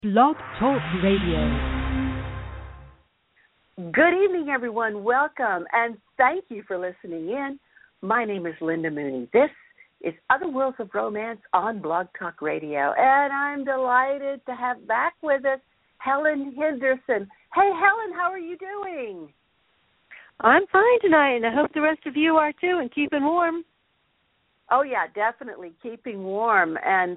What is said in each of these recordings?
Blog Talk Radio. Good evening, everyone. Welcome, and thank you for listening in. My name is Linda Mooney. This is Other Worlds of Romance on Blog Talk Radio, and I'm delighted to have back with us Helen Henderson. Hey, Helen, how are you doing? I'm fine tonight, and I hope the rest of you are too, and keeping warm. Oh, yeah, definitely keeping warm. And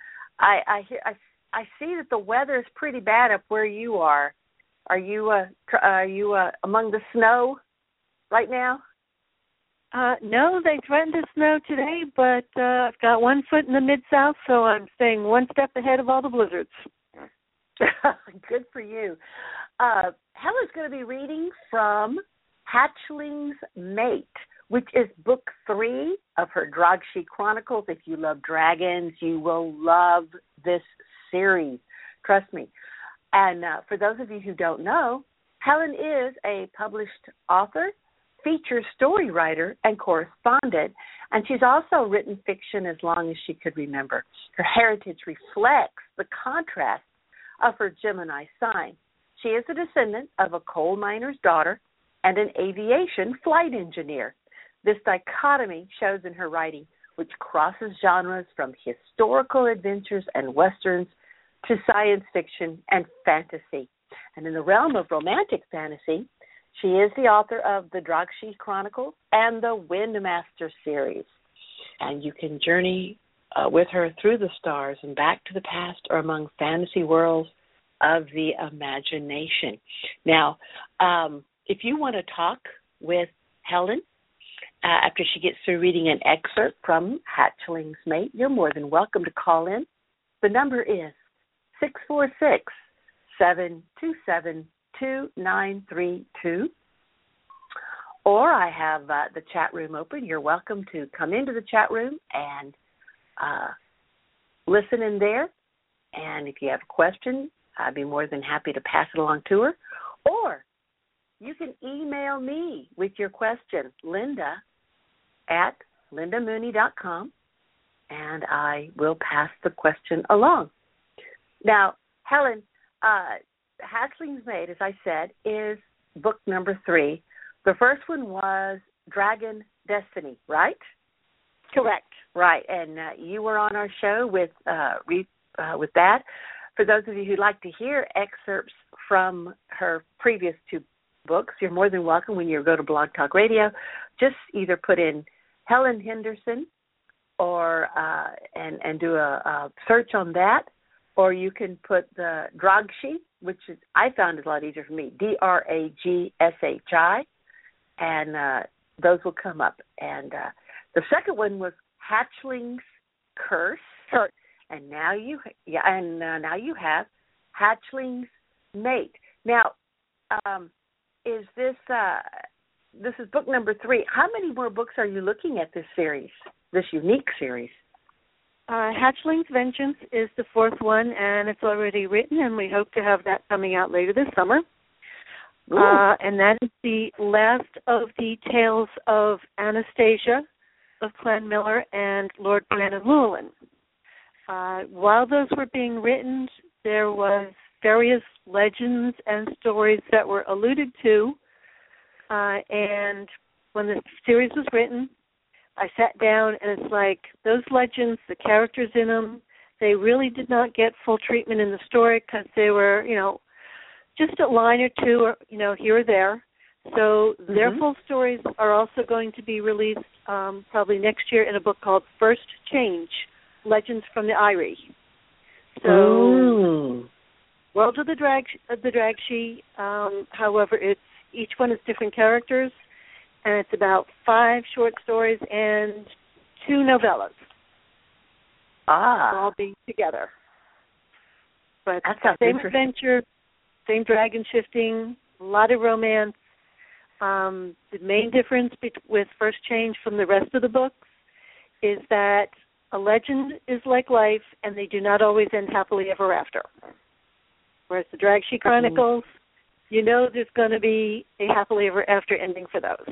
I see that the weather is pretty bad up where you are. Are you among the snow right now? No, they threatened to snow today, but I've got 1 foot in the Mid-South, so I'm staying one step ahead of all the blizzards. Good for you. Helen's going to be reading from Hatchling's Mate, which is book 3 of her Dragshi Chronicles. If you love dragons, you will love this series. Trust me. And for those of you who don't know, Helen is a published author, feature story writer, and correspondent, and she's also written fiction as long as she could remember. Her heritage reflects the contrast of her Gemini sign. She is a descendant of a coal miner's daughter and an aviation flight engineer. This dichotomy shows in her writing, which crosses genres from historical adventures and westerns to science fiction and fantasy. And in the realm of romantic fantasy, she is the author of the Dragshi Chronicles and the Windmaster series. And you can journey with her through the stars and back to the past or among fantasy worlds of the imagination. Now, if you want to talk with Helen after she gets through reading an excerpt from Hatchling's Mate, you're more than welcome to call in. The number is 646-727-2932. Or I have the chat room open. You're welcome to come into the chat room and listen in there. And if you have a question, I'd be more than happy to pass it along to her. Or you can email me with your question, linda@lindamooney.com, and I will pass the question along. Now, Helen, Hatchling's Mate, as I said, is book number 3. The first one was Dragon Destiny, right? Correct. Right, and you were on our show with that. For those of you who'd like to hear excerpts from her previous 2 books, you're more than welcome when you go to Blog Talk Radio. Just either put in Helen Henderson or and do a search on that, or you can put the Dragshi, which is, I found is a lot easier for me, Dragshi, and those will come up. And the second one was Hatchling's Curse, and now you have Hatchling's Mate. Now, is this is book number 3? How many more books are you looking at this series, this unique series? Hatchling's Vengeance is the 4th one, and it's already written, and we hope to have that coming out later this summer. And that is the last of the tales of Anastasia of Clan Miller and Lord Brandon Llewellyn. While those were being written, there was various legends and stories that were alluded to, and when the series was written, I sat down, and it's like those legends, the characters in them, they really did not get full treatment in the story because they were, just a line or 2, or, here or there. So their full stories are also going to be released probably next year in a book called First Change, Legends from the Eyrie. So World of the Dragshi, however, each one is different characters, and it's about 5 short stories and 2 novellas. All being together. But same adventure, same dragon shifting, a lot of romance. The main difference with First Change from the rest of the books is that a legend is like life, and they do not always end happily ever after. Whereas the Dragshi Chronicles, there's going to be a happily ever after ending for those.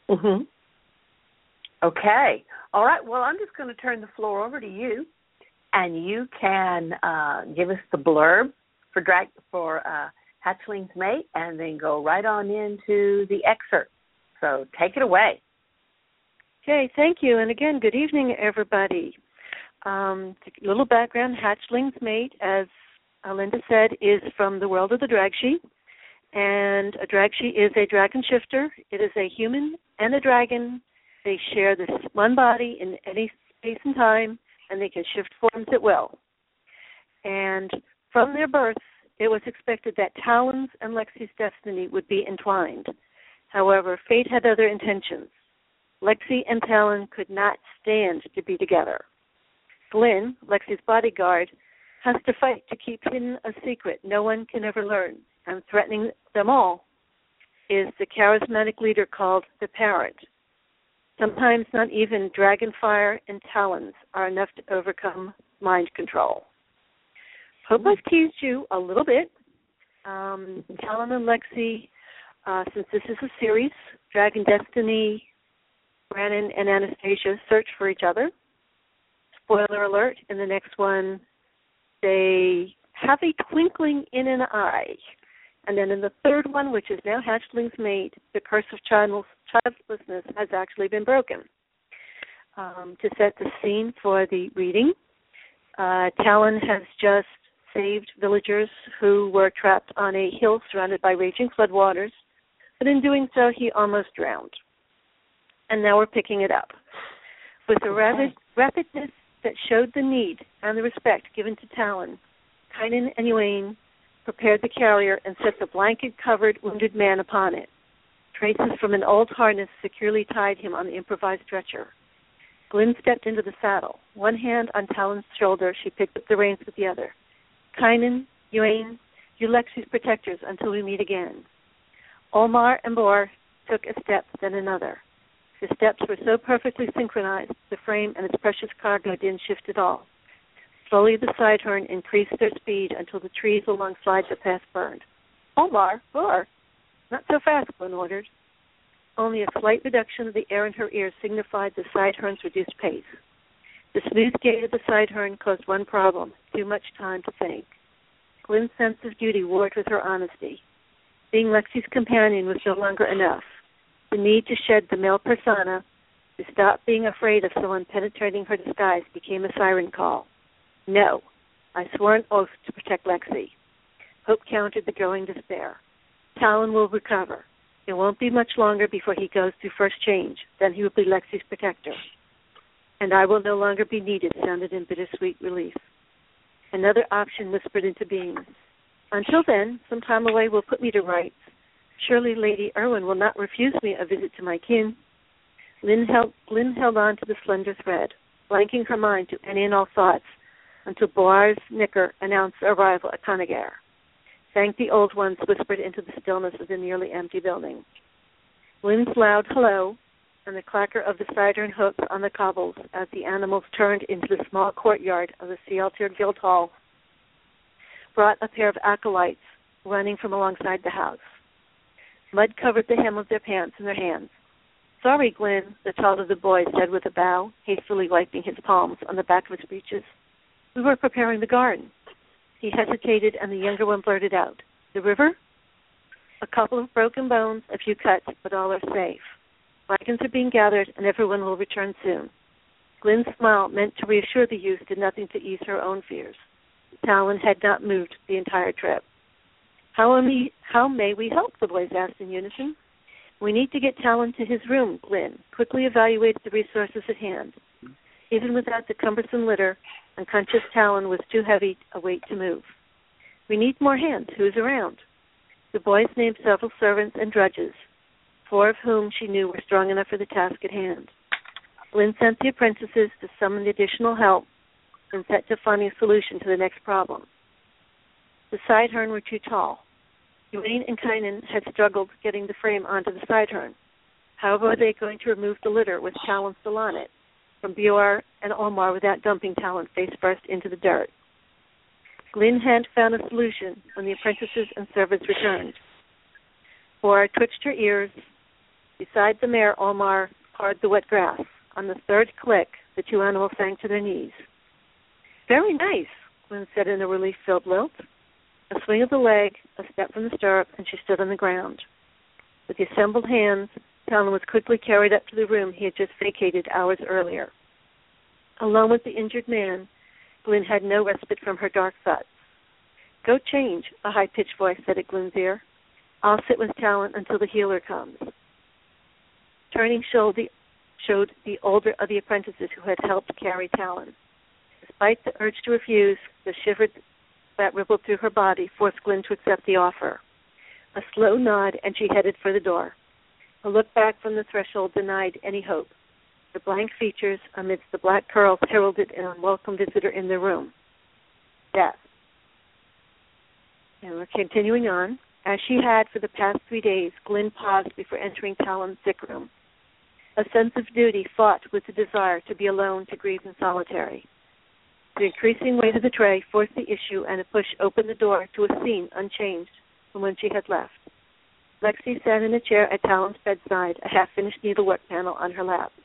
Okay. All right. Well, I'm just going to turn the floor over to you and you can give us the blurb for Hatchling's Mate, and then go right on into the excerpt. So take it away. Okay, thank you. And again, good evening, everybody. A little background, Hatchling's Mate, as Linda said, is from the world of the Dragshi. And a Dragshi is a dragon shifter. It is a human and a dragon. They share this one body in any space and time, and they can shift forms at will. And from their birth, it was expected that Talon's and Lexi's destiny would be entwined. However, fate had other intentions. Lexi and Talon could not stand to be together. Glynn, Lexi's bodyguard, has to fight to keep hidden a secret no one can ever learn, and threatening them all is the charismatic leader called the Parent. Sometimes not even Dragonfire and Talons are enough to overcome mind control. Hope I've teased you a little bit. Talon and Lexi, since this is a series, Dragon Destiny, Brannon and Anastasia search for each other. Spoiler alert, in the next one, they have a twinkling in an eye. And then in the third one, which is now Hatchling's Mate, the curse of childlessness has actually been broken. To set the scene for the reading, Talon has just saved villagers who were trapped on a hill surrounded by raging floodwaters, but in doing so, he almost drowned. And now we're picking it up. With a rapidness that showed the need and the respect given to Talon, Kynan and Egwene prepared the carrier and set the blanket-covered wounded man upon it. Traces from an old harness securely tied him on the improvised stretcher. Glynn stepped into the saddle. One hand on Talon's shoulder, she picked up the reins with the other. Kynan, Egwene, you Lexi's protectors until we meet again. Olmar and Bor took a step, then another. The steps were so perfectly synchronized, the frame and its precious cargo didn't shift at all. Slowly the Sidehorn increased their speed until the trees alongside the path burned. Olmar, Bor, not so fast, Glynn ordered. Only a slight reduction of the air in her ears signified the Sidehorn's reduced pace. The smooth gait of the Sidehorn caused one problem, too much time to think. Glynn's sense of duty warred with her honesty. Being Lexi's companion was no longer enough. The need to shed the male persona, to stop being afraid of someone penetrating her disguise, became a siren call. No, I swore an oath to protect Lexi. Hope countered the growing despair. Talon will recover. It won't be much longer before he goes through first change. Then he will be Lexi's protector. And I will no longer be needed, sounded in bittersweet relief. Another option whispered into being. Until then, some time away will put me to rights. Surely Lady Erwin will not refuse me a visit to my kin. Glynn held on to the slender thread, blanking her mind to any and all thoughts, until Boar's nicker announced arrival at Conagar. Thank the old ones whispered into the stillness of the nearly empty building. Glynn's loud hello and the clacker of the Sidehorn hooves on the cobbles as the animals turned into the small courtyard of the sea-altered guild hall brought a pair of acolytes running from alongside the house. Mud covered the hem of their pants and their hands. Sorry, Glynn, the taller of the boys said with a bow, hastily wiping his palms on the back of his breeches. We were preparing the garden. He hesitated, and the younger one blurted out, The river? A couple of broken bones, a few cuts, but all are safe. Wagons are being gathered, and everyone will return soon. Glynn's smile, meant to reassure the youth, did nothing to ease her own fears. Talon had not moved the entire trip. How may we help, the boys asked in unison. We need to get Talon to his room, Glynn quickly evaluated the resources at hand. Even without the cumbersome litter, unconscious Talon was too heavy a weight to move. We need more hands. Who's around? The boys named several servants and drudges, 4 of whom she knew were strong enough for the task at hand. Glynn sent the apprentices to summon additional help and set to finding a solution to the next problem. The Sidehorn were too tall. Egwene and Kynan had struggled getting the frame onto the Sidehorn. How were they going to remove the litter with Talon still on it from Bor and Olmar without dumping Talon face first into the dirt? Glynn had found a solution when the apprentices and servants returned. Bor twitched her ears. Beside the mare, Olmar pawed the wet grass. On the third click, the 2 animals sank to their knees. Very nice, Glenn said in a relief-filled lilt. A swing of the leg, a step from the stirrup, and she stood on the ground. With the assembled hands, Talon was quickly carried up to the room he had just vacated hours earlier. Alone with the injured man, Glenn had no respite from her dark thoughts. "Go change," a high-pitched voice said at Glenn's ear. "I'll sit with Talon until the healer comes." Turning showed the older of the apprentices who had helped carry Talon. Despite the urge to refuse, the shiver that rippled through her body forced Glenn to accept the offer. A slow nod, and she headed for the door. A look back from the threshold denied any hope. The blank features amidst the black curls heralded an unwelcome visitor in the room. Death. And we're continuing on. As she had for the past 3 days, Glenn paused before entering Talon's sick room. A sense of duty fought with the desire to be alone, to grieve in solitary. The increasing weight of the tray forced the issue, and a push opened the door to a scene unchanged from when she had left. Lexi sat in a chair at Talon's bedside, a half-finished needlework panel on her lap.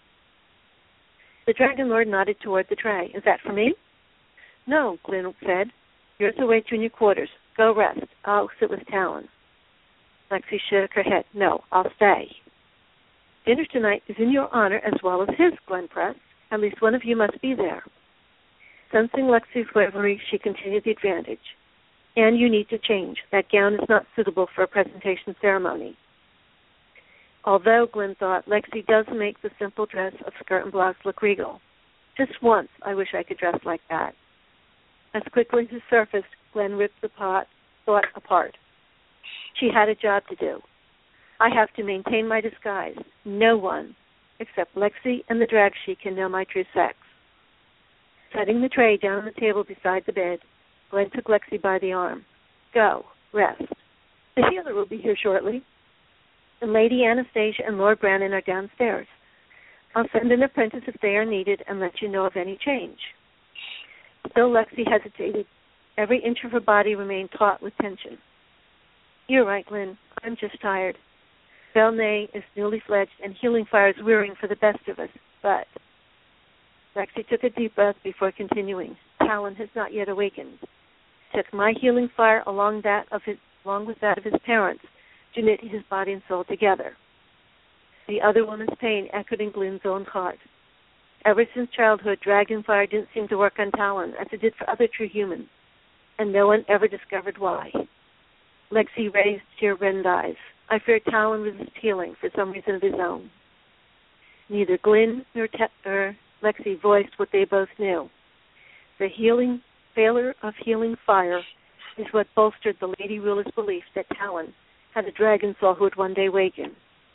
The Dragon Lord nodded toward the tray. "Is that for me?" "No," Glenn said. "Yours await you in your quarters. Go rest. I'll sit with Talon." Lexi shook her head. "No, I'll stay." "Dinner tonight is in your honor as well as his," Glenn pressed. "At least one of you must be there." Sensing Lexi's wavery, she continued the advantage. "And you need to change. That gown is not suitable for a presentation ceremony." Although, Glenn thought, Lexi does make the simple dress of skirt and blouse look regal. Just once, I wish I could dress like that. As quickly as it surfaced, Glenn ripped the thought apart. She had a job to do. I have to maintain my disguise. No one, except Lexi and the drag sheet, can know my true sex. Setting the tray down on the table beside the bed, Glenn took Lexi by the arm. "Go, rest. The healer will be here shortly. And Lady Anastasia and Lord Brannon are downstairs. I'll send an apprentice if they are needed and let you know of any change." Still Lexi hesitated. Every inch of her body remained taut with tension. "You're right, Glenn. I'm just tired. Belnay is newly fledged and healing fire is wearying for the best of us, but..." Lexi took a deep breath before continuing. "Talon has not yet awakened. Took my healing fire along with that of his parents to knit his body and soul together." The other woman's pain echoed in Glenn's own heart. Ever since childhood, dragon fire didn't seem to work on Talon as it did for other true humans, and no one ever discovered why. Lexi raised tear-reddened eyes. "I fear Talon resists healing for some reason of his own." Neither Glenn nor Lexi voiced what they both knew. The failure of healing fire is what bolstered the Lady Ruler's belief that Talon had a dragon soul who would one day waken.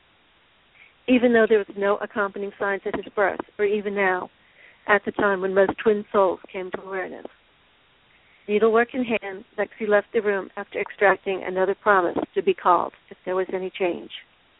Even though there was no accompanying signs at his birth, or even now, at the time when most twin souls came to awareness. Needlework in hand, Lexi left the room after extracting another promise to be called if there was any change.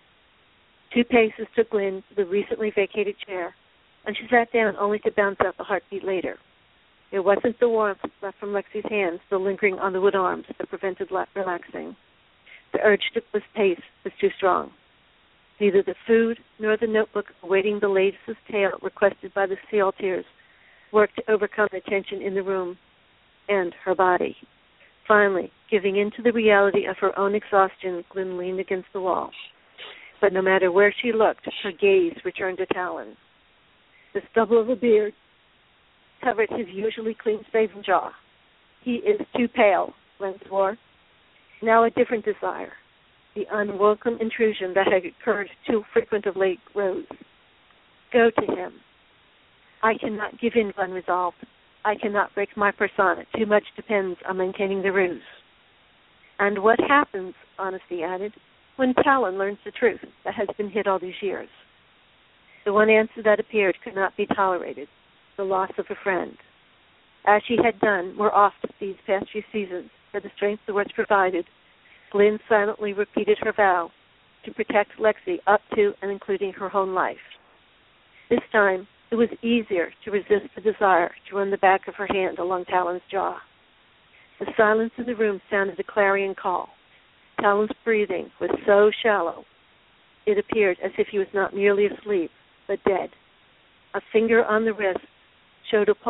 2 paces took Glenn to the recently vacated chair, and she sat down only to bounce up a heartbeat later. It wasn't the warmth left from Lexi's hands still lingering on the wood arms that prevented relaxing. The urge to pace was too strong. Neither the food nor the notebook awaiting the latest tale requested by the Sealtears worked to overcome the tension in the room and her body. Finally, giving in to the reality of her own exhaustion, Glenn leaned against the wall. But no matter where she looked, her gaze returned to Talon. The stubble of a beard covered his usually clean-shaven jaw. "He is too pale," Glenn swore. Now a different desire. The unwelcome intrusion that had occurred too frequent of late rose. "Go to him." "I cannot give in," Glenn resolved. "I cannot break my persona. Too much depends on maintaining the ruse." "And what happens," Honesty added, "when Talon learns the truth that has been hid all these years?" The one answer that appeared could not be tolerated: the loss of a friend. As she had done more often these past few seasons, for the strength the words provided, Glenn silently repeated her vow to protect Lexi up to and including her own life. This time, it was easier to resist the desire to run the back of her hand along Talon's jaw. The silence in the room sounded a clarion call. Talon's breathing was so shallow, it appeared as if he was not merely asleep, but dead. A finger on the wrist showed a pulse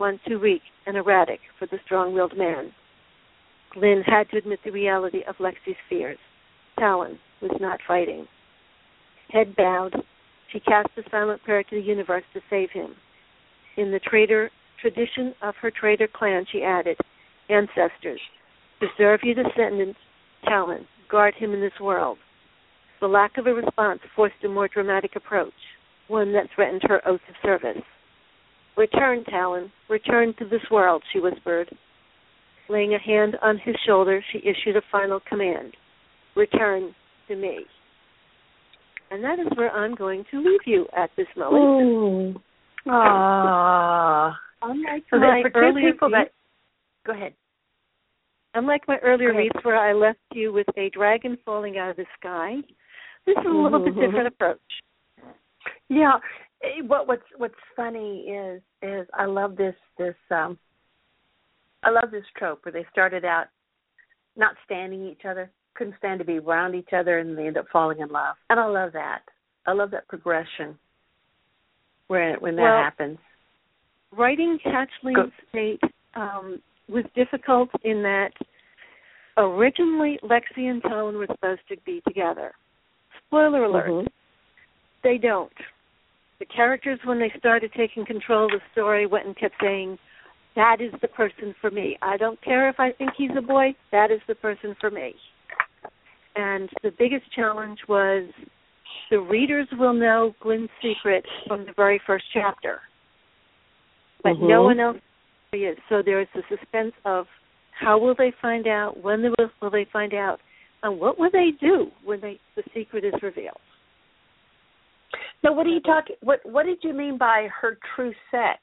one too weak and erratic for the strong-willed man. Glynn had to admit the reality of Lexi's fears. Talon was not fighting. Head bowed, she cast a silent prayer to the universe to save him. In the tradition of her traitor clan, she added, "Ancestors, preserve your descendant, Talon. Guard him in this world." The lack of a response forced a more dramatic approach, one that threatened her oath of service. "Return, Talon. Return to this world," she whispered. Laying a hand on his shoulder, she issued a final command. "Return to me." And that is where I'm going to leave you at this moment. Aww. Unlike So my for two earlier people reads, go ahead. unlike my earlier reads where I left you with a dragon falling out of the sky, this is a little bit different approach. Yeah. What's funny is I love this I love this trope where they started out not standing each other, couldn't stand to be around each other, and they end up falling in love. And I love that. I love that progression when that happens. Writing Hatchling's Mate was difficult in that originally Lexi and Talon were supposed to be together. Spoiler alert, they don't. The characters, when they started taking control of the story, went and kept saying, "That is the person for me. I don't care if I think he's a boy, that is the person for me." And the biggest challenge was the readers will know Glynn's secret from the very first chapter, but no one else is. So there is the suspense of how will they find out, when will they find out, and what will they do when the secret is revealed. Now, what are you talking? What did you mean by her true sex?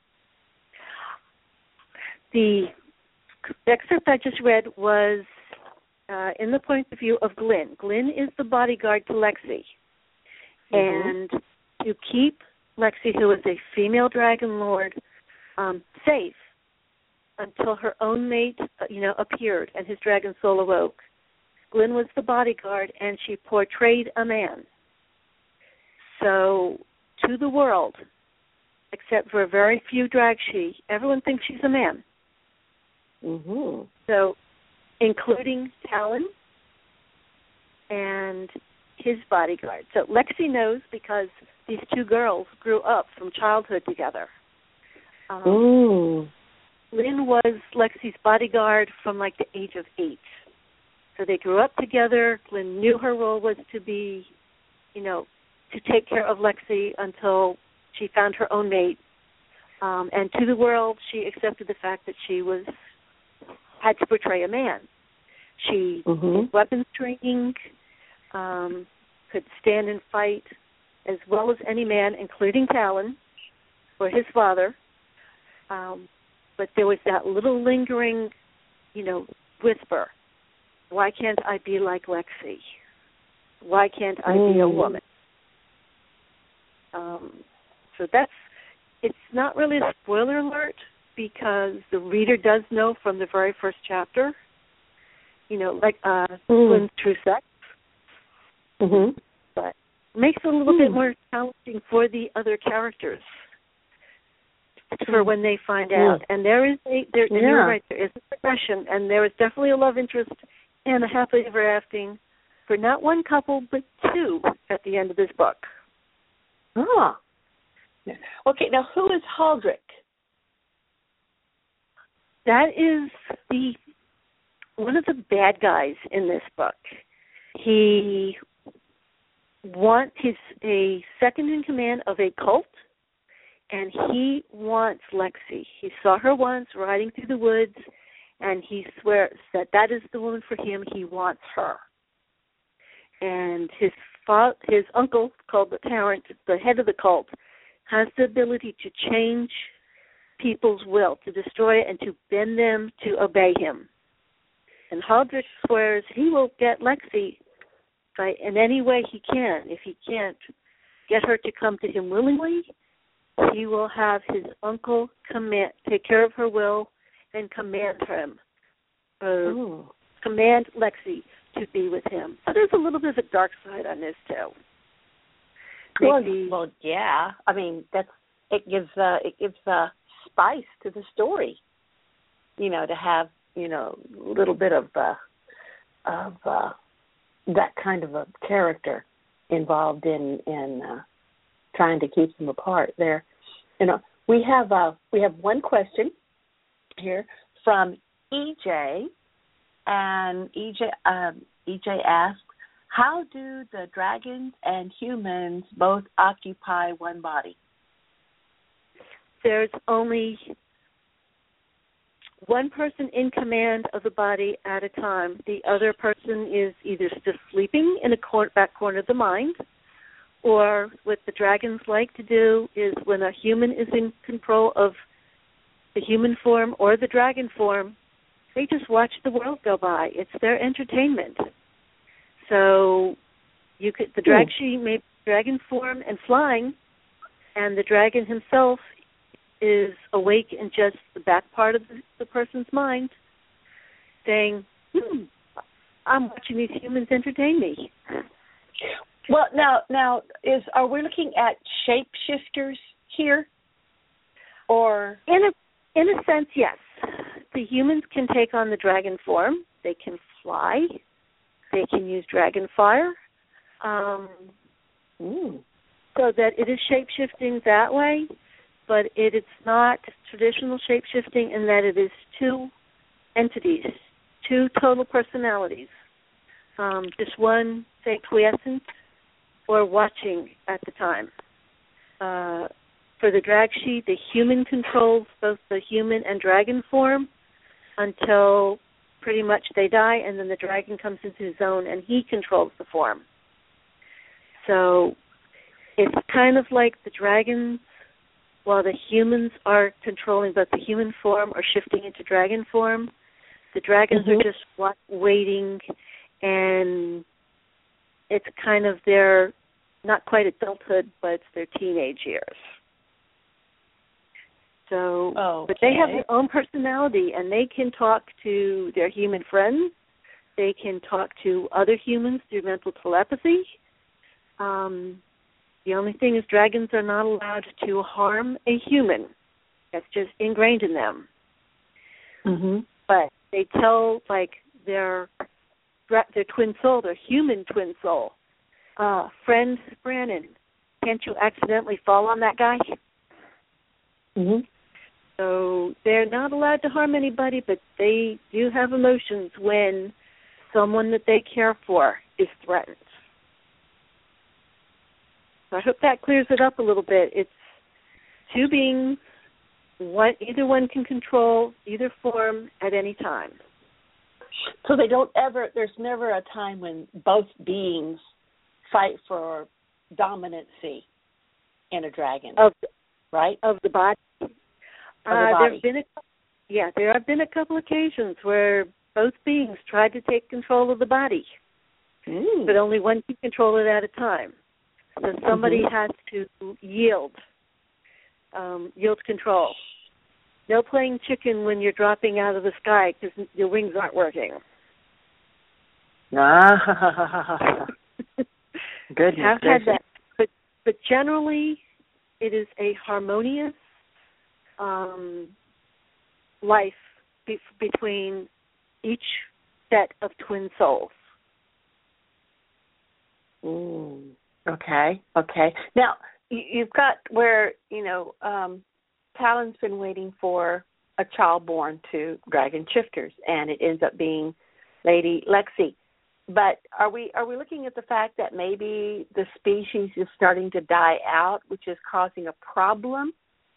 The excerpt I just read was in the point of view of Glynn. Glynn is the bodyguard to Lexi. And to keep Lexi, who is a female dragon lord, safe until her own mate, appeared and his dragon soul awoke, Glynn was the bodyguard, and she portrayed a man. So, to the world, except for a very few dragshi, everyone thinks she's a man. So, including Talon and his bodyguard. So Lexi knows because these two girls grew up from childhood together. Lynn was Lexi's bodyguard from like the age of 8. So they grew up together. Lynn knew her role was to be, to take care of Lexi until she found her own mate. And to the world, she accepted the fact that she had to portray a man. She did weapons training, could stand and fight as well as any man, including Talon or his father. But there was that little lingering, whisper. Why can't I be like Lexi? Why can't I be a woman? So it's not really a spoiler alert because the reader does know from the very first chapter, Glynn's true sex. But it makes it a little bit more challenging for the other characters for when they find out. And you're right, there is a progression, and there is definitely a love interest and a happily ever after for not one couple, but two at the end of this book. Oh. Okay, now who is Haldrick? That is one of the bad guys in this book. He's a second in command of a cult, and he wants Lexi. He saw her once riding through the woods, and he swears that is the woman for him. He wants her. And his uncle, called the Tyrant, the head of the cult, has the ability to change people's will, to destroy it, and to bend them to obey him. And Haldrick swears he will get Lexi in any way he can. If he can't get her to come to him willingly, he will have his uncle take care of her will and command Lexi to be with him. So there's a little bit of a dark side on this too. Well, yeah. I mean, it gives spice to the story. You know, to have, you know, a little bit of that kind of a character involved in trying to keep them apart. There, you know, we have one question here from EJ, and EJ asks, how do the dragons and humans both occupy one body? There's only one person in command of the body at a time. The other person is either just sleeping in a back corner of the mind, or what the dragons like to do is when a human is in control of the human form or the dragon form, they just watch the world go by. It's their entertainment. So the dragshi may be dragon form and flying, and the dragon himself is awake in just the back part of the person's mind, saying, I'm watching these humans entertain me. Well, now are we looking at shapeshifters here? Or in a sense, yes. The humans can take on the dragon form. They can fly. They can use dragon fire. So that it is shape-shifting that way, but it's not traditional shape-shifting in that it is two entities, two total personalities. Just one, say, quiescent or watching at the time. For the dragshi, the human controls both the human and dragon form until pretty much they die, and then the dragon comes into his own and he controls the form. So it's kind of like the dragons, while the humans are controlling both the human form or shifting into dragon form, the dragons are just waiting, and it's kind of their, not quite adulthood, but it's their teenage years. So, but they have their own personality, and they can talk to their human friends. They can talk to other humans through mental telepathy. The only thing is dragons are not allowed to harm a human. That's just ingrained in them. But they tell, like, their twin soul, their human twin soul, friend Brannon, can't you accidentally fall on that guy? So they're not allowed to harm anybody, but they do have emotions when someone that they care for is threatened. So I hope that clears it up a little bit. It's two beings. Either one can control either form at any time. So there's never a time when both beings fight for dominancy in a dragon, right? Of the body. There have been a couple occasions where both beings tried to take control of the body, but only one can control it at a time. So somebody has to yield control. No playing chicken when you're dropping out of the sky because your wings aren't working. Goodness. Have had that, but generally, it is a harmonious life between each set of twin souls. Okay. Now, you've got where, Talon's been waiting for a child born to dragon shifters, and it ends up being Lady Lexi. But are we looking at the fact that maybe the species is starting to die out, which is causing a problem?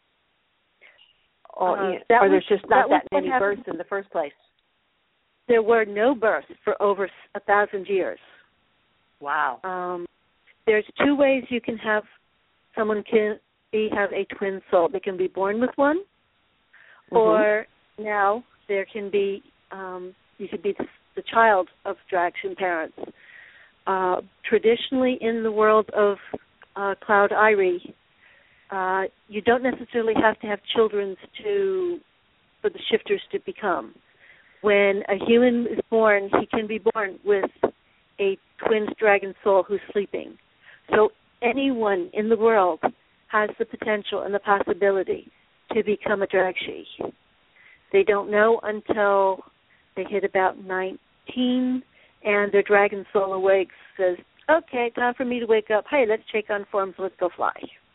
Or there's just not that many births in the first place? There were no births for over 1,000 years. Wow. There's two ways you can have someone have a twin soul. They can be born with one, or now there can be you could be the child of Dragon parents. Traditionally, in the world of Cloud Irie, you don't necessarily have to have children for the shifters to become. When a human is born, he can be born with a twin dragon soul who's sleeping. So anyone in the world has the potential and the possibility to become a Dragshi. They don't know until they hit about 19, and their dragon soul awakes, says, okay, time for me to wake up. Hey, let's take on forms, let's go fly.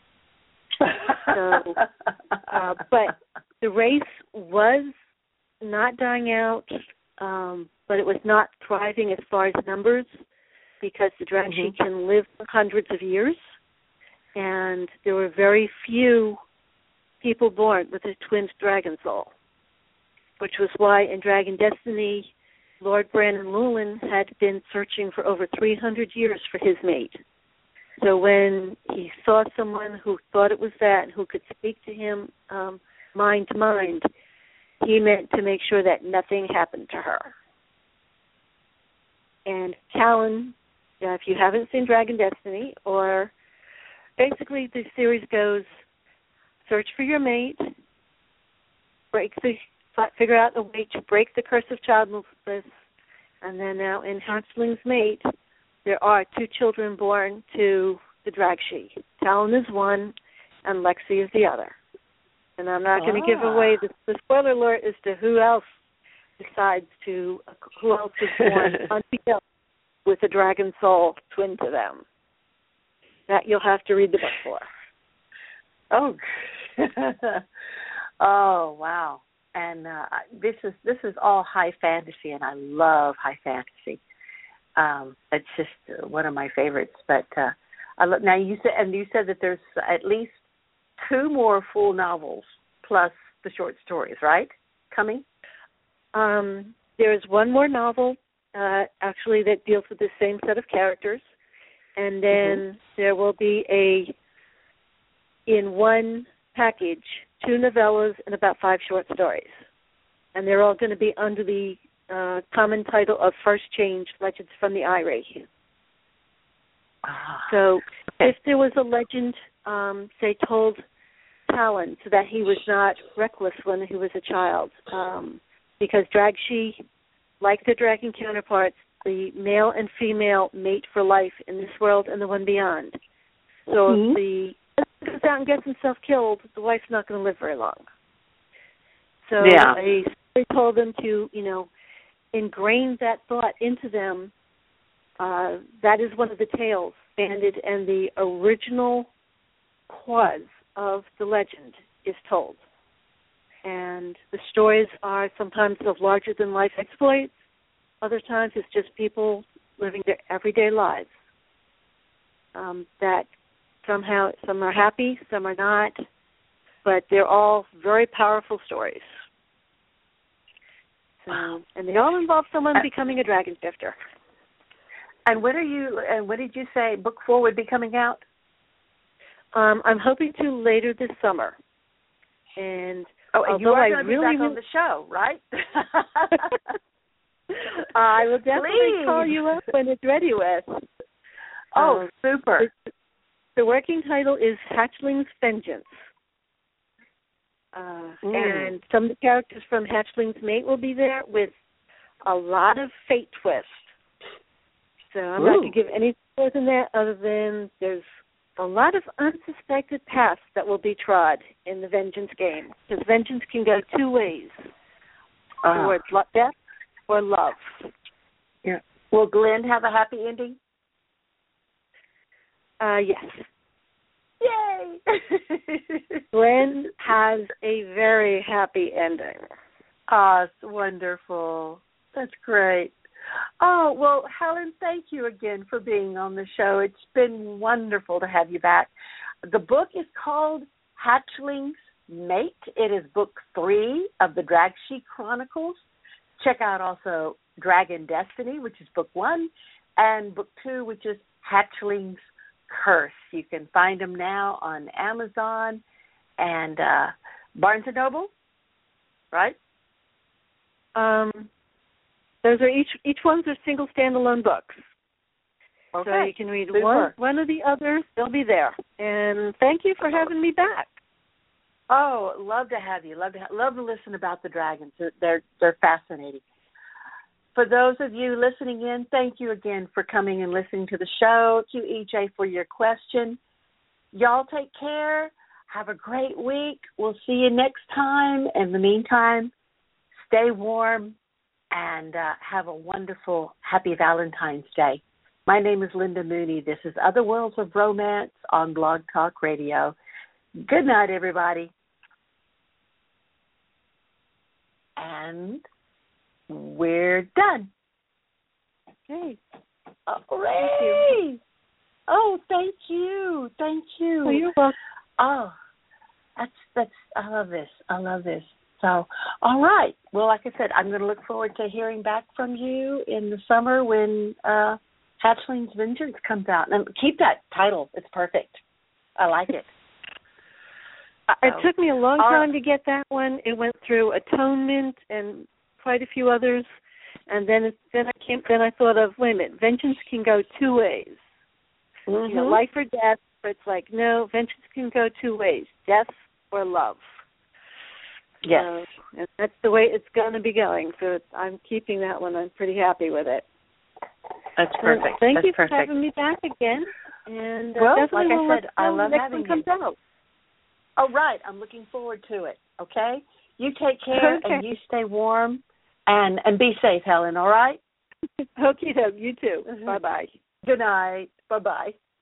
So, but the race was not dying out, but it was not thriving as far as numbers, because the Dragshi can live for hundreds of years, and there were very few people born with a twin dragon soul, which was why in Dragon Destiny, Lord Brandon Llewellyn had been searching for over 300 years for his mate. So when he saw someone who thought it was that, who could speak to him mind to mind, he meant to make sure that nothing happened to her. And Talon, if you haven't seen Dragon Destiny, or basically the series goes, search for your mate, figure out a way to break the curse of childlessness, and then now in Hatchling's Mate, there are 2 children born to the Dragshi. Talon is one, and Lexi is the other. And I'm not going to give away the spoiler alert as to who else is born until with a dragon soul twin to them. That you'll have to read the book for. Oh, oh wow! And this is all high fantasy, and I love high fantasy. It's just one of my favorites. But now you said that there's at least 2 more full novels plus the short stories, right? Coming. There's one more novel actually that deals with the same set of characters, and then there will be in one package 2 novellas and about 5 short stories, and they're all going to be under the common title of First Change: Legends from the Eyrie. So if there was a legend, say, told Talon so that he was not reckless when he was a child, because Dragshi, like their dragon counterparts, the male and female mate for life in this world and the one beyond. So if the husband goes out and gets himself killed, the wife's not going to live very long. So they told them to, ingrain that thought into them. That is one of the tales, Bandit, and the original cause of the legend is told. And the stories are sometimes of larger-than-life exploits. Other times it's just people living their everyday lives. That somehow, some are happy, some are not, but they're all very powerful stories. So, and they all involve someone becoming a dragon shifter. And when did you say book 4 would be coming out? I'm hoping to later this summer. And you are going to be back on the show, right? I will definitely call you up when it's ready with. Super. The working title is Hatchling's Vengeance. And some of the characters from Hatchling's Mate will be there with a lot of fate twists. So I'm not going to give any more than that, other than there's a lot of unsuspected paths that will be trod in the vengeance game. Because vengeance can go 2 ways, towards death or love. Yeah. Will Glenn have a happy ending? Yes. Yay! Glenn has a very happy ending. It's wonderful. That's great. Oh, well, Helen, thank you again for being on the show. It's been wonderful to have you back. The book is called Hatchling's Mate. It is book 3 of the Dragshi Chronicles. Check out also Dragon Destiny, which is book 1, and book 2, which is Hatchling's Curse. You can find them now on Amazon and Barnes & Noble, right? Those are each one's are single standalone books. Okay. So you can read one or the other. They'll be there. And thank you for having me back. Oh, love to have you. Love to listen about the dragons. They're fascinating. For those of you listening in, thank you again for coming and listening to the show. To EJ for your question. Y'all take care. Have a great week. We'll see you next time. In the meantime, stay warm and have a wonderful, happy Valentine's Day. My name is Linda Mooney. This is Other Worlds of Romance on Blog Talk Radio. Good night, everybody. And we're done. Okay. Hooray! Oh, thank you. Thank you. Oh, you're welcome. Oh, that's. I love this. So, all right. Well, like I said, I'm going to look forward to hearing back from you in the summer when Hatchling's Vengeance comes out. And keep that title. It's perfect. I like it. It took me a long time to get that one. It went through Atonement and quite a few others, and then I thought of, wait a minute, vengeance can go two ways. Mm-hmm. You know, life or death, but it's like, no, vengeance can go two ways, death or love. Yes. And that's the way it's going to be going. So I'm keeping that one. I'm pretty happy with it. That's perfect. Thank you for having me back again. And well, definitely like I said, I love next having one comes you. out. Oh, right. I'm looking forward to it. Okay? You take care and you stay warm and be safe, Helen, all right? Okay, you too. Bye-bye. Good night. Bye-bye.